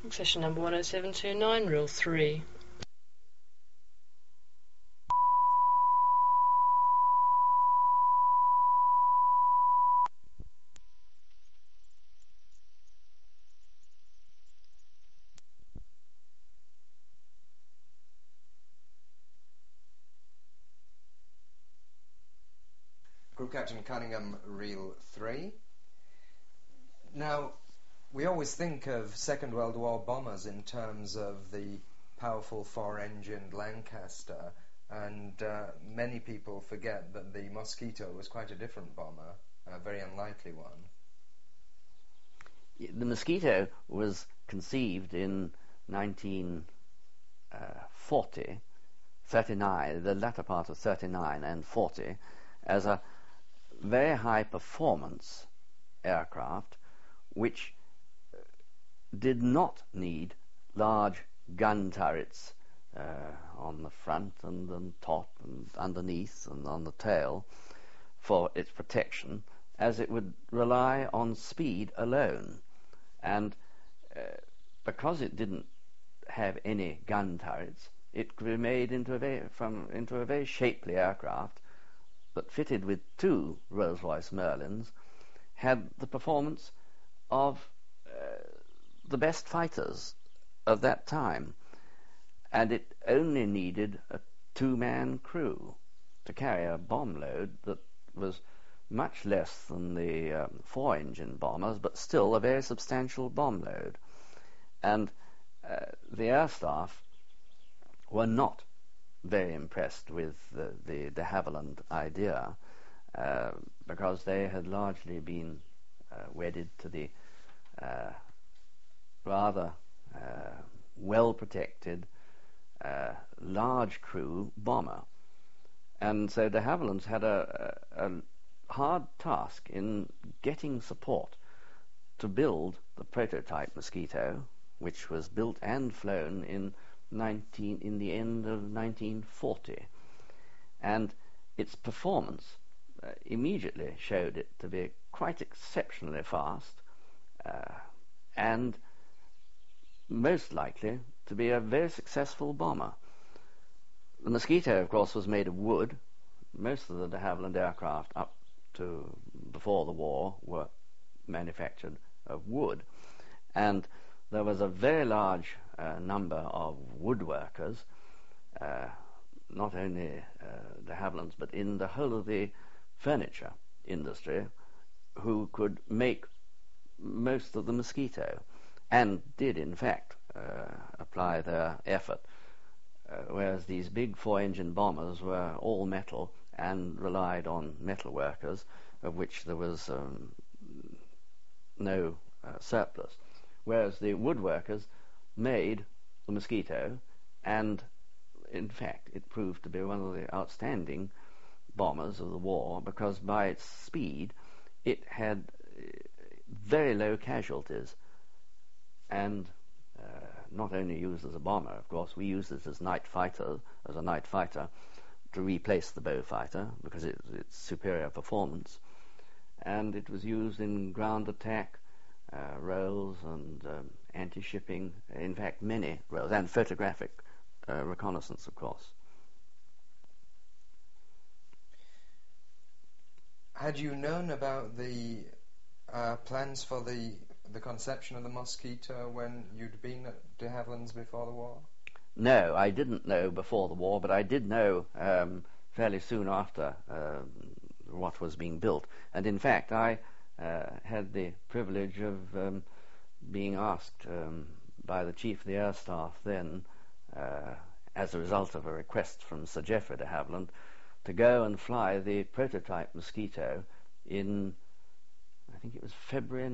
Session number 10729, Rule 3. Group Captain Cunningham, Reel 3. Now, we always think of Second World War bombers in terms of the powerful four-engined Lancaster, and many people forget that the Mosquito was quite a different bomber, a very unlikely one. The Mosquito was conceived in 1940, 39, the latter part of 39 and 40, as a very high performance aircraft which did not need large gun turrets on the front and on top and underneath and on the tail for its protection, as it would rely on speed alone. And because it didn't have any gun turrets, it could be made into a very shapely aircraft that, fitted with two Rolls-Royce Merlins, had the performance of the best fighters of that time, and it only needed a two-man crew to carry a bomb load that was much less than the four-engine bombers, but still a very substantial bomb load. And the air staff were not very impressed with the de Havilland idea, because they had largely been wedded to the rather well-protected large crew bomber. And so de Havilland's had a hard task in getting support to build the prototype Mosquito, which was built and flown in the end of 1940, and its performance immediately showed it to be quite exceptionally fast, and most likely to be a very successful bomber. The Mosquito, of course, was made of wood. Most of the de Havilland aircraft up to before the war were manufactured of wood, and there was a very large number of woodworkers, not only de Havilland's, but in the whole of the furniture industry, who could make most of the Mosquito, and did in fact apply their effort, whereas these big four-engine bombers were all metal and relied on metal workers, of which there was no surplus, whereas the woodworkers made the Mosquito, and in fact it proved to be one of the outstanding bombers of the war, because by its speed it had very low casualties, and not only used as a bomber, of course, we used it as a night fighter, to replace the Beaufighter, because its superior performance, and it was used in ground attack roles and anti-shipping, in fact many roles, and photographic reconnaissance, of course. Had you known about the plans for the conception of the Mosquito when you'd been at de Havilland's before the war? No, I didn't know before the war, but I did know fairly soon after what was being built. And in fact, I had the privilege of being asked by the Chief of the Air Staff then, as a result of a request from Sir Geoffrey de Havilland, to go and fly the prototype Mosquito in, I think it was February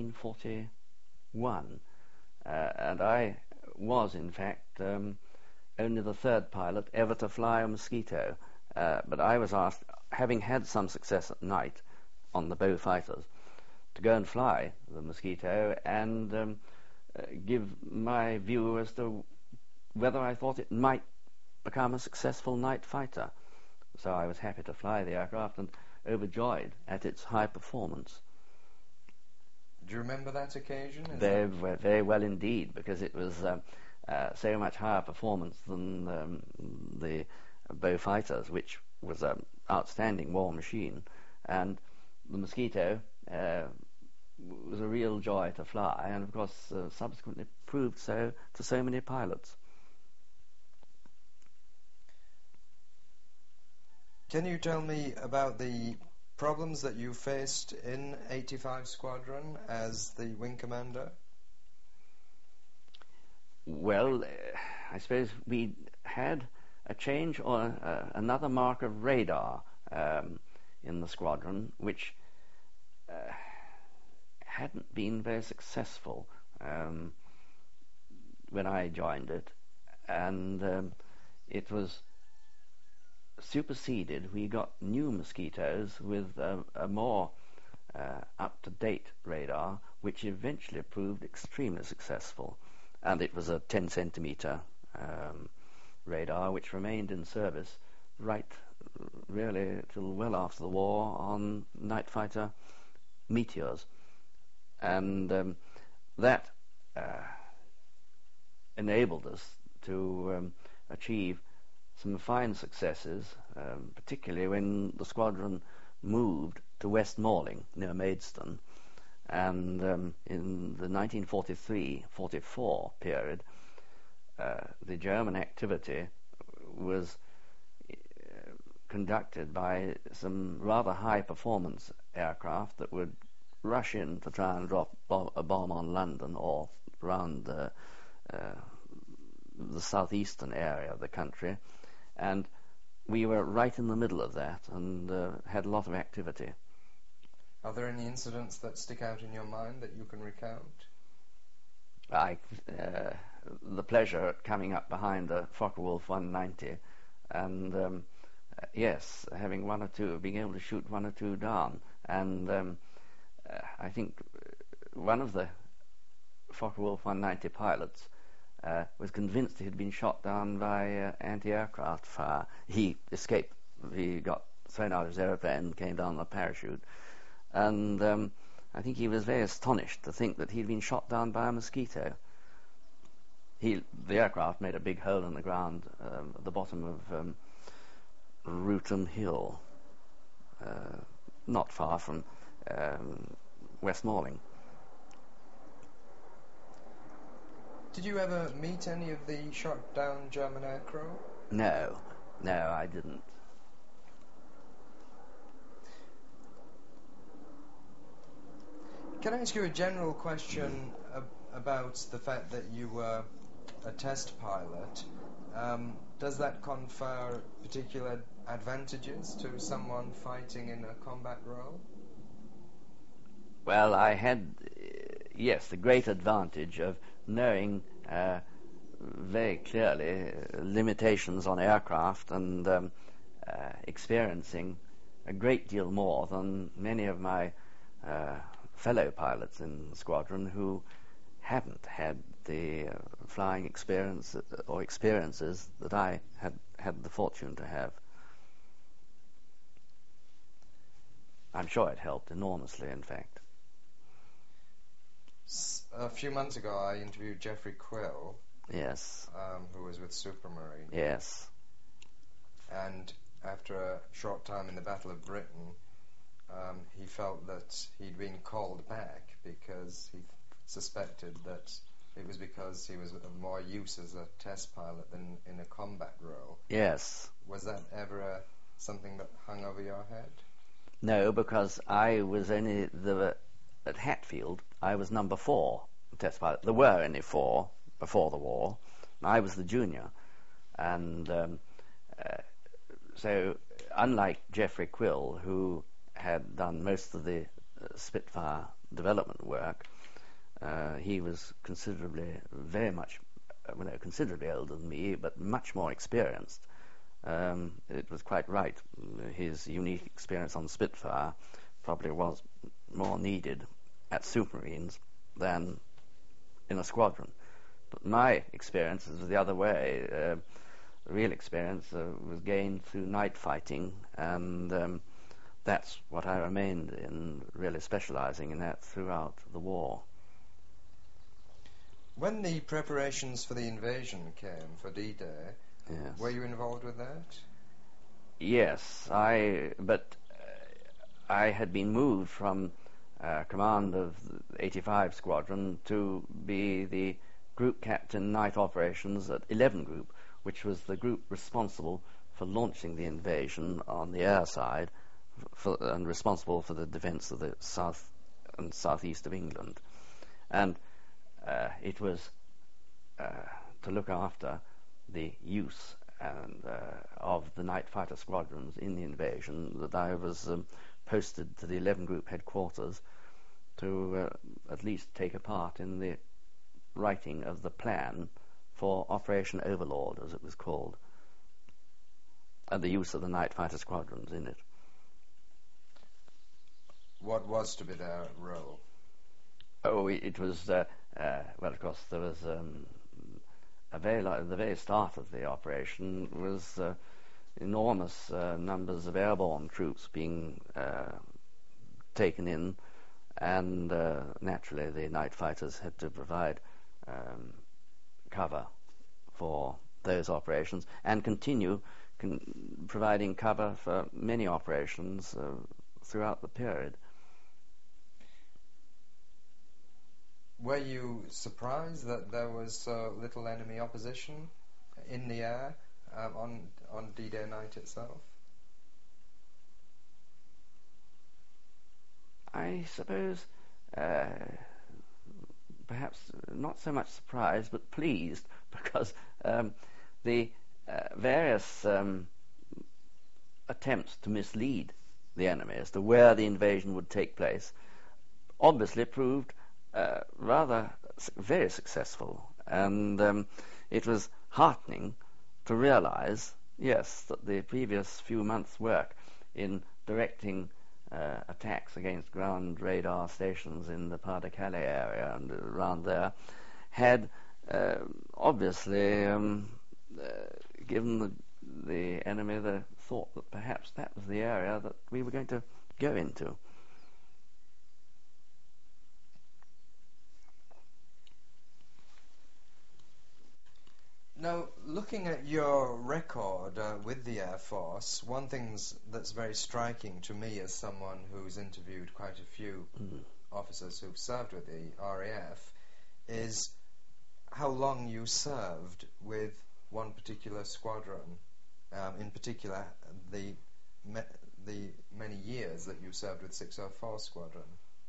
1941. And I was, in fact, only the third pilot ever to fly a Mosquito. But I was asked, having had some success at night on the Beaufighters, to go and fly the Mosquito and give my view as to whether I thought it might become a successful night fighter. So I was happy to fly the aircraft and overjoyed at its high performance. Do you remember that occasion? Very well indeed, because it was so much higher performance than the Bow fighters, which was an outstanding war machine. And the Mosquito was a real joy to fly, and of course subsequently proved so to so many pilots. Can you tell me about the problems that you faced in 85 Squadron as the wing commander? Well, I suppose we had a change or another mark of radar in the squadron, which hadn't been very successful when I joined it, and it was superseded. We got new Mosquitoes with a more up-to-date radar, which eventually proved extremely successful, and it was a 10 centimeter radar which remained in service right really till well after the war on night fighter Meteors, and that enabled us to achieve some fine successes, particularly when the squadron moved to West Malling near Maidstone, and in the 1943-44 period the German activity was conducted by some rather high performance aircraft that would rush in to try and drop a bomb on London or around the southeastern area of the country, and we were right in the middle of that and had a lot of activity. Are there any incidents that stick out in your mind that you can recount? The pleasure at coming up behind the Focke-Wulf 190 and yes, having being able to shoot one or two down, and I think one of the Focke-Wulf 190 pilots was convinced he had been shot down by anti-aircraft fire. He escaped. He got thrown out of his aeroplane and came down on a parachute, and I think he was very astonished to think that he'd been shot down by a Mosquito. The aircraft made a big hole in the ground at the bottom of Rootham Hill, not far from West Malling. Did you ever meet any of the shot down German aircrew? No, I didn't. Can I ask you a general question about the fact that you were a test pilot? Does that confer particular advantages to someone fighting in a combat role? Well, I had, yes, the great advantage of knowing very clearly limitations on aircraft and experiencing a great deal more than many of my fellow pilots in the squadron who hadn't had the flying experience or experiences that I had the fortune to have. I'm sure it helped enormously, in fact. A few months ago I interviewed Geoffrey Quill. Yes. Who was with Supermarine. Yes. And after a short time in the Battle of Britain, he felt that he'd been called back because he suspected that it was because he was of more use as a test pilot than in a combat role. Yes. Was that ever something that hung over your head? No, because I was only at Hatfield, I was number 4 test pilot. There were only 4 before the war. I was the junior, and so unlike Geoffrey Quill, who had done most of the Spitfire development work, he was considerably older than me, but much more experienced. It was quite right. His unique experience on Spitfire probably was more needed at Supermarines than in a squadron. But my experience was the other way. The real experience was gained through night fighting and that's what I remained in, really specializing in that throughout the war. When the preparations for the invasion came, for D-Day, Yes. were you involved with that? Yes, but I had been moved from command of the 85 Squadron to be the group captain night operations at 11 Group, which was the group responsible for launching the invasion on the air side and responsible for the defence of the south and southeast of England. And it was to look after the use of the night fighter squadrons in the invasion that I was posted to the 11 Group headquarters to at least take a part in the writing of the plan for Operation Overlord, as it was called, and the use of the night fighter squadrons in it. What was to be their role? Oh, it was, well, of course, there was the very start of the operation was enormous numbers of airborne troops being taken in, and naturally the night fighters had to provide cover for those operations and continue providing cover for many operations throughout the period. Were you surprised that there was so little enemy opposition in the air on D-Day night itself? I suppose perhaps not so much surprised, but pleased, because the various attempts to mislead the enemy as to where the invasion would take place obviously proved rather very successful, and it was heartening to realize, yes, that the previous few months' work in directing attacks against ground radar stations in the Pas-de-Calais area and around there had obviously given the enemy the thought that perhaps that was the area that we were going to go into. Now, looking at your record with the Air Force, one thing that's very striking to me as someone who's interviewed quite a few officers who've served with the RAF is how long you served with one particular squadron, in particular the many years that you served with 604 Squadron.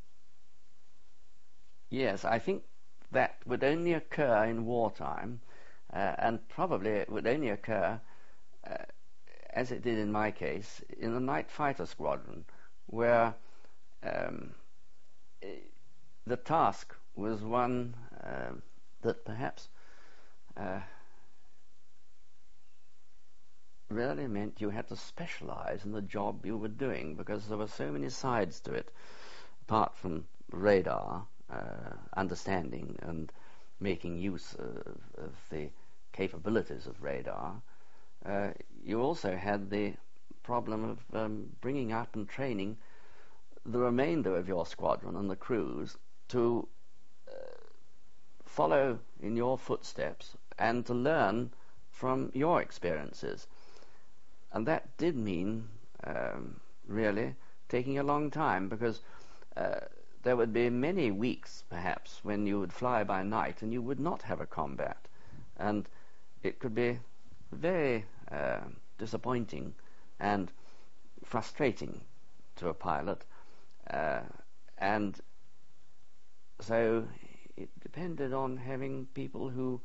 Yes, I think that would only occur in wartime. And probably it would only occur, as it did in my case, in the night fighter squadron, where the task was one that perhaps really meant you had to specialize in the job you were doing, because there were so many sides to it, apart from radar, understanding and making use of the capabilities of radar. You also had the problem of bringing up and training the remainder of your squadron and the crews to follow in your footsteps and to learn from your experiences. And that did mean really taking a long time, because there would be many weeks, perhaps, when you would fly by night and you would not have a combat. And it could be very disappointing and frustrating to a pilot. And so it depended on having people who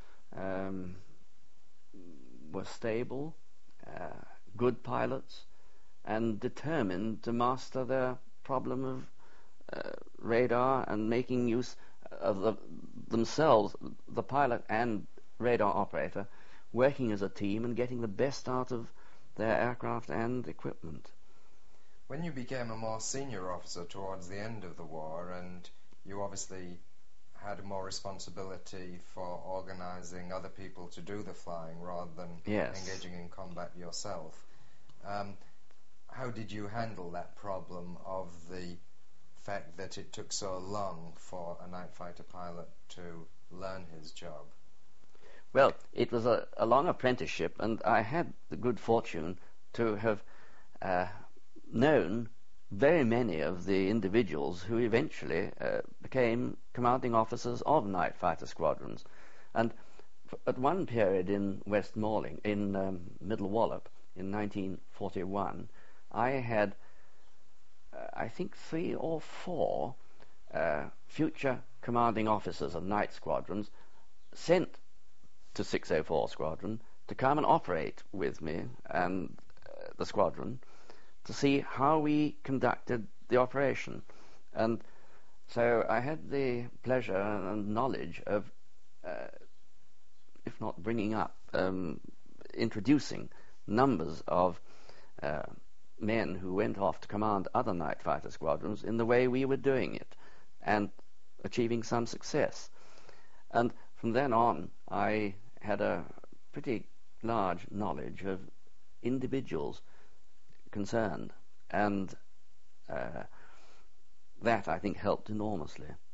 were stable, good pilots, and determined to master their problem of radar and making use of themselves, the pilot and radar operator, working as a team and getting the best out of their aircraft and equipment. When you became a more senior officer towards the end of the war, and you obviously had more responsibility for organizing other people to do the flying rather than engaging in combat yourself, how did you handle that problem of the fact that it took so long for a night fighter pilot to learn his job? Well, it was a long apprenticeship, and I had the good fortune to have known very many of the individuals who eventually became commanding officers of night fighter squadrons. And at one period in West Malling, in Middle Wallop, in 1941, I had, I think, 3 or 4 future commanding officers of night squadrons sent to 604 Squadron to come and operate with me and the squadron to see how we conducted the operation. And so I had the pleasure and knowledge of, if not bringing up, introducing numbers of men who went off to command other night fighter squadrons in the way we were doing it and achieving some success. And from then on, I had a pretty large knowledge of individuals concerned, and that, I think, helped enormously.